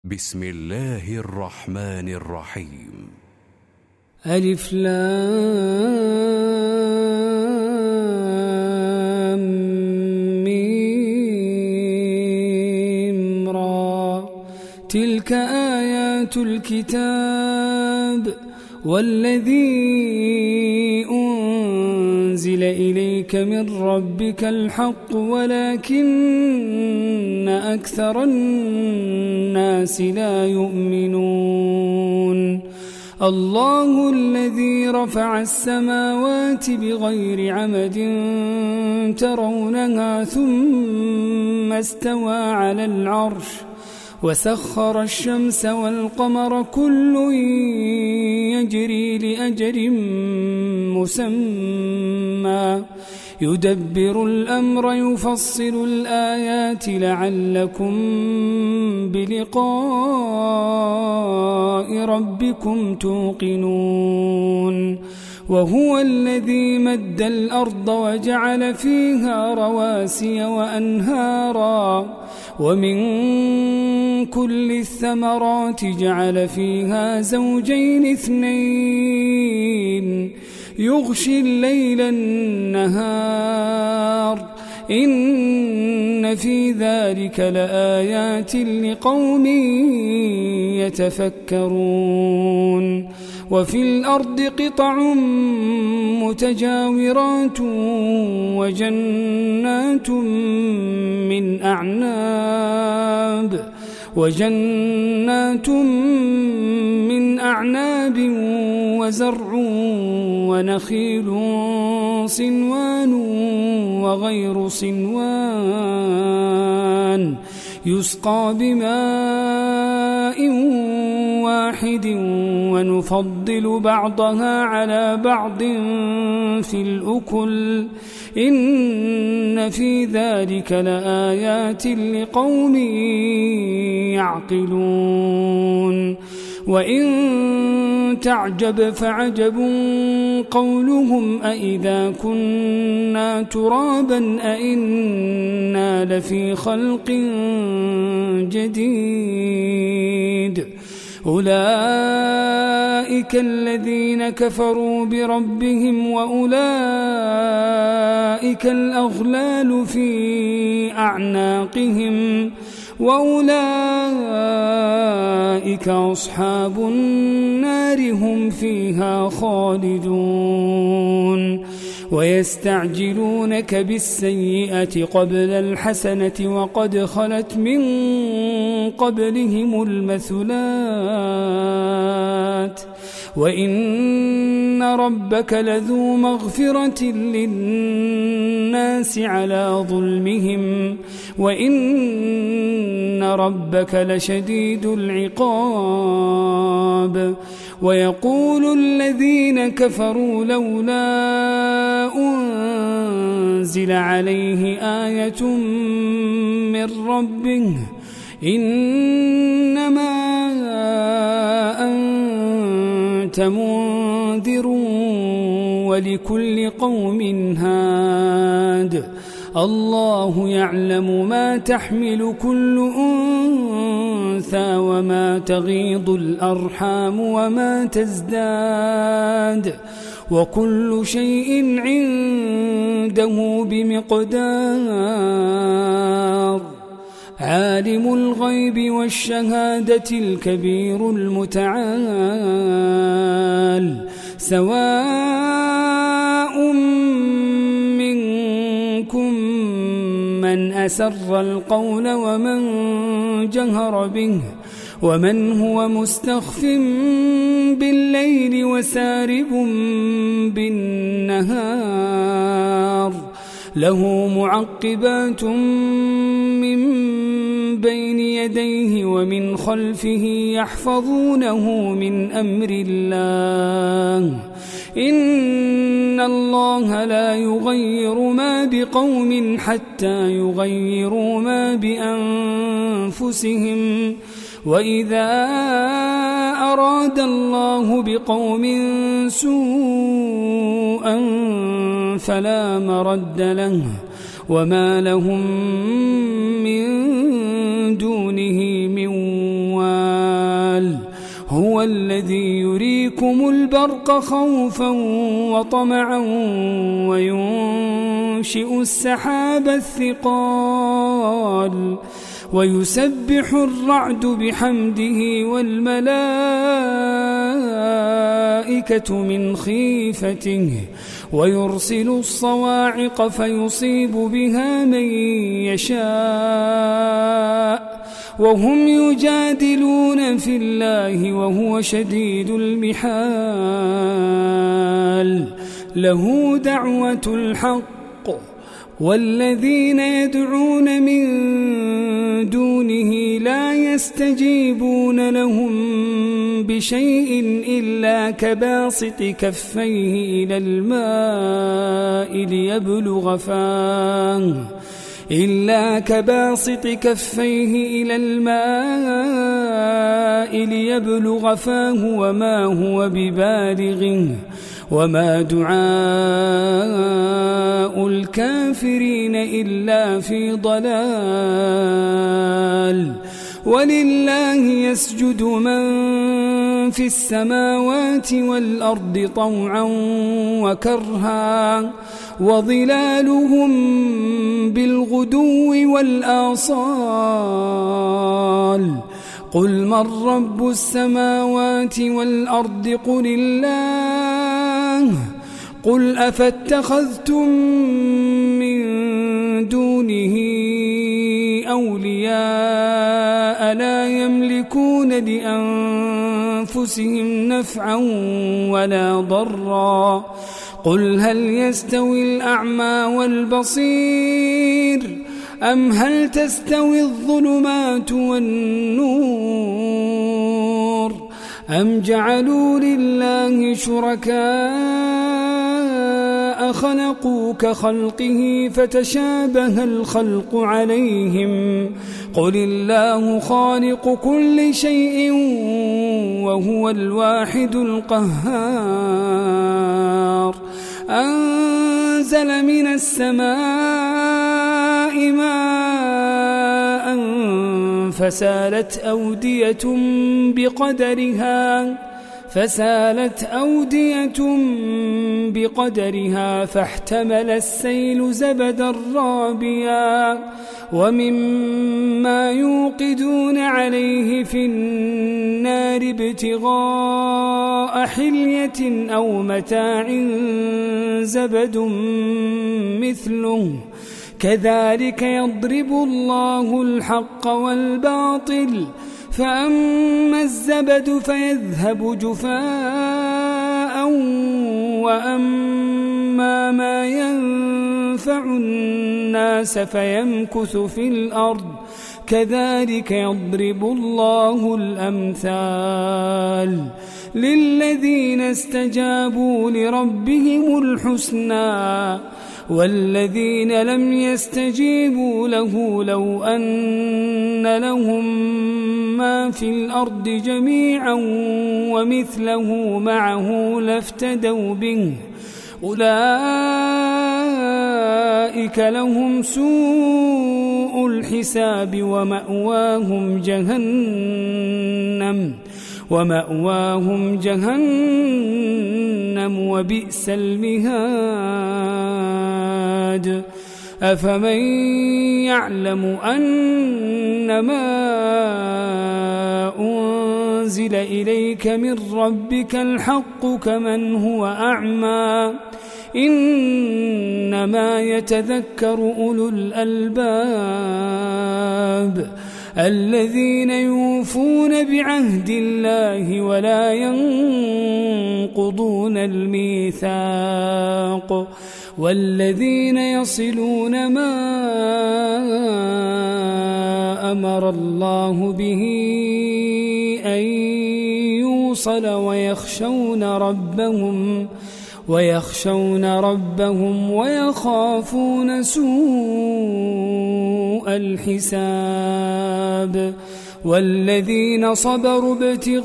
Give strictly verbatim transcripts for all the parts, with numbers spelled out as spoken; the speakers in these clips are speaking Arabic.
بسم الله الرحمن الرحيم. ألف لام ميم را. تلك آيات الكتاب والذي أنزل إليك من ربك الحق ولكن أكثر الناس لا يؤمنون. الله الذي رفع السماوات بغير عمد ترونها ثم استوى على العرش وسخر الشمس والقمر كل يجري لأجل مسمى يدبر الأمر يفصل الآيات لعلكم بلقاء ربكم توقنون. وهو الذي مد الأرض وجعل فيها رواسي وأنهارا ومن كل الثمرات جعل فيها زوجين اثنين يغشي الليل النهار إن في ذلك لآيات لقوم يتفكرون. وفي الأرض قطع متجاورات وجنات من أعناب وجنات من أعناب وزرع ونخيل صنوان وغير صنوان يسقى بماء واحد ونفضل بعضها على بعض في الأكل إن في ذلك لآيات لقوم يعقلون. وإن تعجب فعجب قولهم أإذا كنا ترابا أإنا لفي خلق جديد أولئك الذين كفروا بربهم وأولئك الأغلال في أعناقهم وأولئك أصحاب النار هم فيها خالدون. ويستعجلونك بالسيئة قبل الحسنة وقد خلت من قبلهم المثلات وإن ربك لذو مغفرة للناس على ظلمهم وإن ربك لشديد العقاب. ويقول الذين كفروا لولا أنزل عليه آية من ربه إنما أنت منذر ولكل قوم هاد الله يعلم ما تحمل كل أنثى وما تغيض الأرحام وما تزداد وكل شيء عنده بمقدار. عالم الغيب والشهادة الكبير المتعال سواء منكم من أسر القول ومن جهر به ومن هو مستخف بالليل وسارب بالنهار له معقبات من بين يديه ومن خلفه يحفظونه من أمر الله إن الله لا يغير ما بقوم حتى يغيروا ما بأنفسهم وإذا أراد الله بقوم سوءا فلا مرد له وما لهم من دونه من وال هو الذي يريكم البرق خوفا وطمعا وينشئ السحاب الثقال ويسبح الرعد بحمده والملائكة من خيفته ويرسل الصواعق فيصيب بها من يشاء وهم يجادلون في الله وهو شديد المحال له دعوة الحق والذين يدعون من دونه لا يستجيبون لهم بشيء إلا كباسط كفيه إلى الماء ليبلغ فاه إلا كباسط كفيه إلى الماء ليبلغ فاه وما هو ببالغه وما دعاء الكافرين إلا في ضلال ولله يسجد من في السماوات والأرض طوعا وكرها وظلالهم بالغدو والآصال قل من رب السماوات والأرض قل الله قل أفاتخذتم من دونه أولياء لا يملكون لأنفسهم نفعا ولا ضرا قل هل يستوي الأعمى والبصير أم هل تستوي الظلمات والنور أم جعلوا لله شركاء خلقوا كخلقه فتشابه الخلق عليهم قل الله خالق كل شيء وهو الواحد القهار أنزل من السماء ماء فسالت أودية بقدرها فسالت أودية بقدرها فاحتمل السيل زبدا رابيا ومما يوقدون عليه في النار ابتغاء حلية أو متاع زبد مثله كذلك يضرب الله الحق والباطل فأما الزبد فيذهب جفاء وأما ما ينفع الناس فيمكث في الأرض كذلك يضرب الله الأمثال للذين استجابوا لربهم الحسنى والذين لم يستجيبوا له لو أن لهم ما في الأرض جميعا ومثله معه لافتدوا به أولئك لهم سوء الحساب ومأواهم جهنم ومأواهم جهنم وبئس المهاد أفمن يعلم أنما أنزل إليك من ربك الحق كمن هو أعمى إنما يتذكر أولو الألباب الذين يوفون بعهد الله ولا ينقضون الميثاق والذين يصلون ما أمر الله به أن يوصل ويخشون ربهم ويخشون ربهم ويخافون سوء الحساب والذين صبروا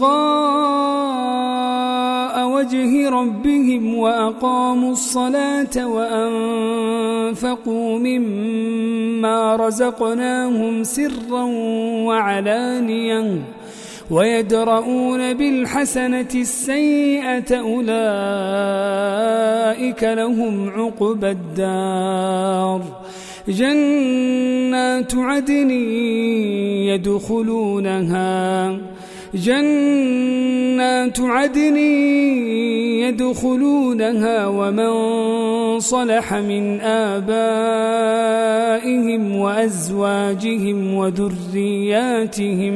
ابتغاء وجه ربهم وأقاموا الصلاة وأنفقوا مما رزقناهم سرا وعلانية ويدرؤون بالحسنة السيئة أولئك لهم عقبى الدار جنات عدن يدخلونها جنات عدن يدخلونها ومن صلح من آبائهم وأزواجهم وذرياتهم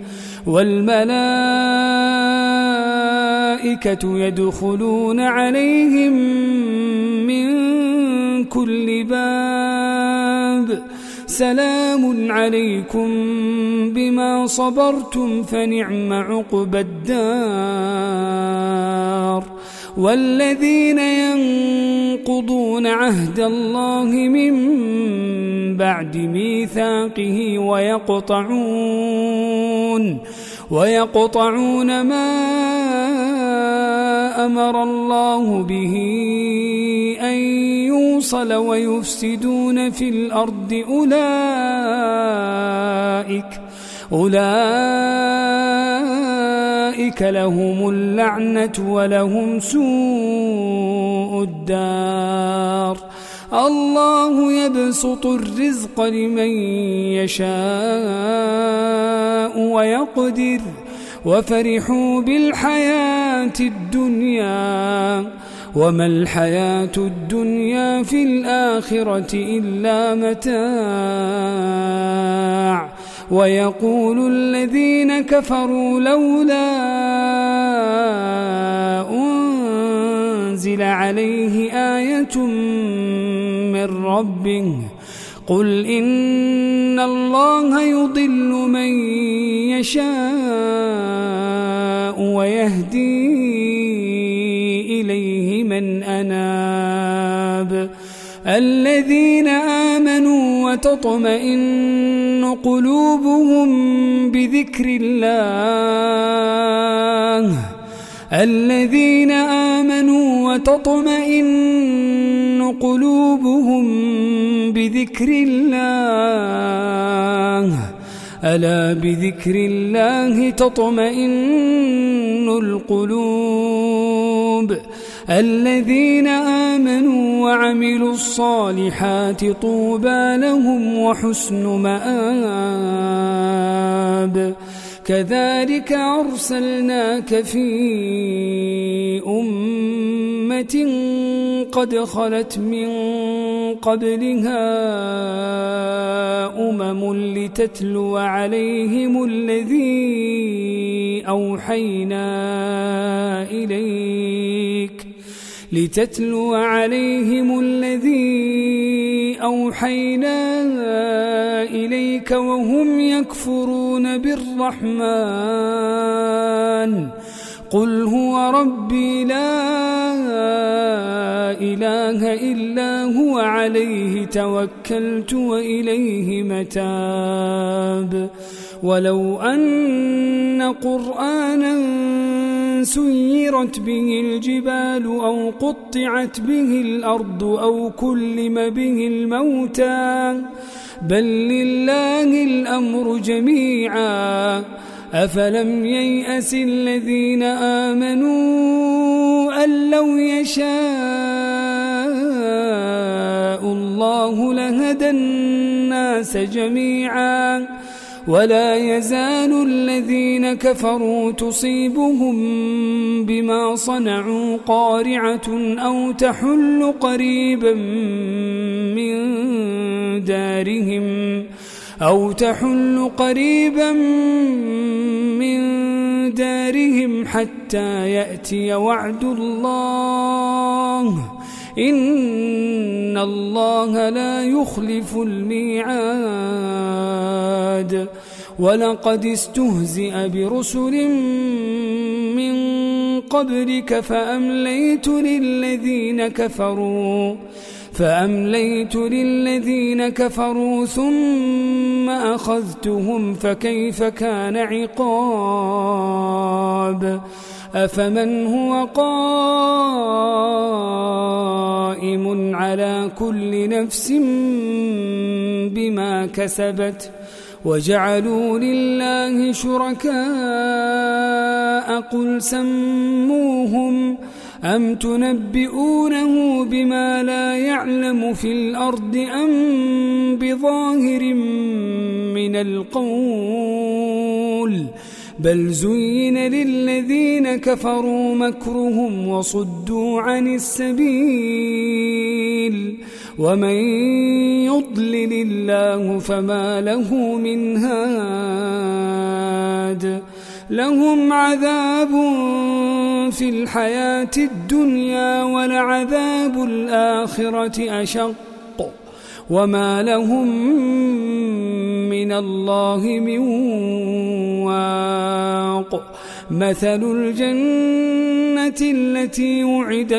والملائكة يدخلون عليهم من كل باب سلام عليكم بما صبرتم فنعم عقبى الدار والذين ينقضون عهد الله من بعد ميثاقه ويقطعون ويقطعون ما أمر الله به أن يوصل ويفسدون في الأرض أولئك أولئك لهم اللعنة ولهم سوء الدار الله يبسط الرزق لمن يشاء ويقدر وفرحوا بالحياة الدنيا وما الحياة الدنيا في الآخرة إلا متاع ويقول الذين كفروا لولا أنزل عليه آية من ربه قل إن الله يضل من يشاء ويهدي إليه من أناب الذين آمنوا وتطمئن قلوبهم بذكر الله الذين آمنوا وتطمئن قلوبهم بذكر الله ألا بذكر الله تطمئن القلوب الذين آمنوا وعملوا الصالحات طوبى لهم وحسن مآب كذلك أرسلناك في أمة قد خلت من قبلها أمم لتتلو عليهم الذي أوحينا إليك لتتلو عليهم الذي أوحينا إليك وهم يكفرون بالرحمن قل هو ربي لا إله إلا هو عليه توكلت وإليه متاب ولو أن قرآنا سيرت به الجبال أو قطعت به الأرض أو كلم به الموتى بل لله الأمر جميعا أفلم ييأس الذين آمنوا أن لو يشاء الله لهدى الناس جميعا ولا يزال الذين كفروا تصيبهم بما صنعوا قارعة أو تحل قريبا من دارهم أو تحل قريبا من دارهم حتى يأتي وعد الله إن الله لا يخلف الميعاد ولقد استهزئ برسل من قبلك فأمليت للذين كفروا فأمليت للذين كفروا ثم أخذتهم فكيف كان عقاب أفمن هو قائم على كل نفس بما كسبت وجعلوا لله شركاء قل سموهم أم تنبئونه بما لا يعلم في الأرض أم بظاهر من القول بل زين للذين كفروا مكرهم وصدوا عن السبيل ومن يضلل الله فما له من هاد لهم عذاب في الحياة الدنيا ولعذاب الآخرة أشق وما لهم من الله من واق مثل الجنة التي وعد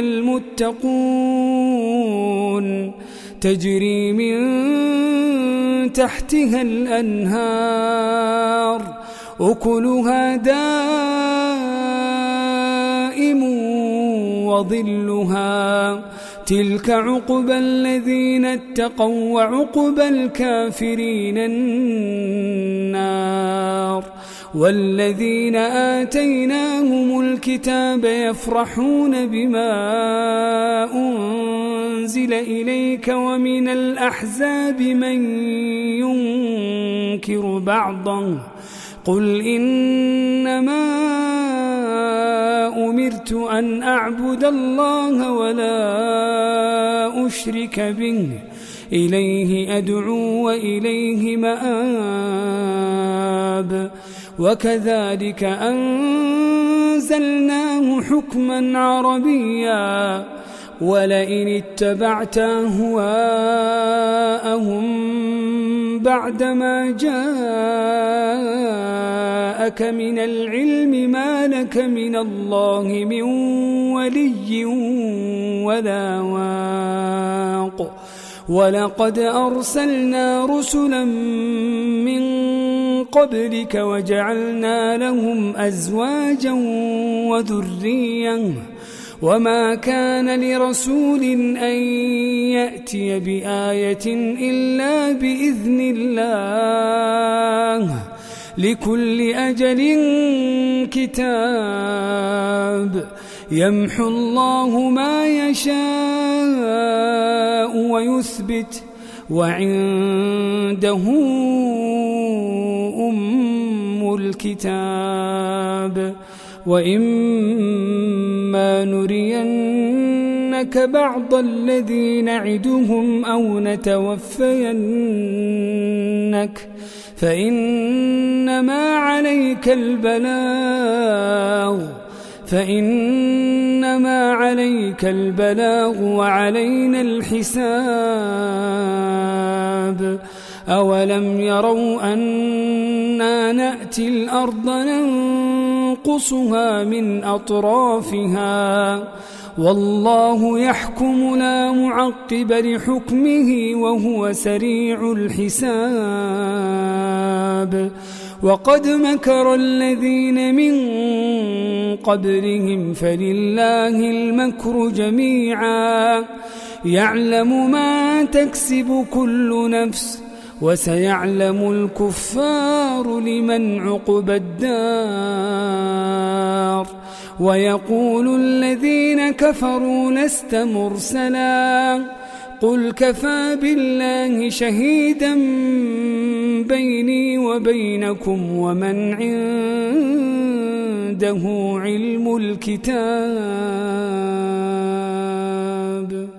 المتقون تجري من تحتها الأنهار أكلها دائم وظلها تلك عقبى الذين اتقوا وعقبى الكافرين النار والذين آتيناهم الكتاب يفرحون بما أنزل إليك ومن الأحزاب من ينكر بعضه قل إنما أمرت أن أعبد الله ولا أشرك به إليه أدعو وإليه مآب وكذلك أنزلناه حكما عربيا ولئن اتبعت أهواءهم بعدما جاءك من العلم ما لك من الله من ولي ولا واق ولقد أرسلنا رسلا من قبلك وجعلنا لهم أزواجا وذريا وما كان لرسول أن يأتي بآية إلا بإذن الله لكل أجل كتاب يمحو الله ما يشاء ويثبت وعنده أم الكتاب وإما نرينك بعض الذي نعدهم أو نتوفينك فإنما عليك البلاغ فإنما عليك البلاغ وعلينا الحساب أولم يروا أنا نأتي الأرض ننقصها من أطرافها والله يحكم لا معقب لحكمه وهو سريع الحساب وقد مكر الذين من قبلهم فلله المكر جميعا يعلم ما تكسب كل نفس وسيعلم الكفار لمن عقبى الدار ويقول الذين كفروا لست مرسلا قل كفى بالله شهيدا بيني وبينكم ومن عنده علم الكتاب